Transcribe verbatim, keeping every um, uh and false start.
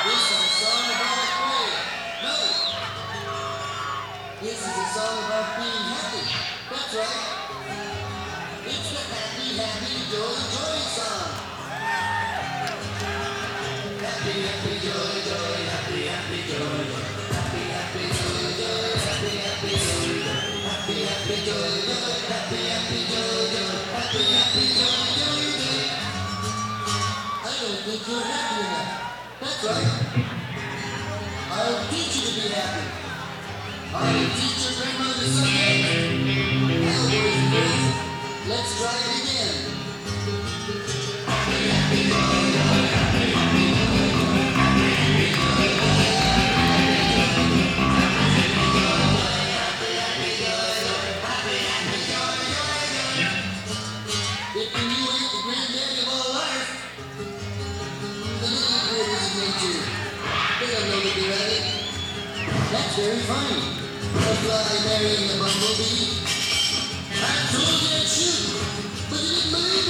This is a song about a prayer. No. This is a song about being happy. That's right. It's the happy, happy, joy, joy song. Happy, happy, joy, joy, happy, happy, joy. Happy, happy, joy, joy, happy, happy, joy. Happy, happy, joy, joy, happy, happy, joy, joy. Happy, happy, joy, joy, joy. I don't think you're happy enough. That's right. I'll teach you to be happy. I'll teach your grandmother someday. Now, boys and girls, let's try it again. If you knew it, the granddaddy of all life, the little critters in nature, they don't know that they're at it. That's very funny. A fly marrying a bumblebee. I told you I'd shoot, but you didn't believe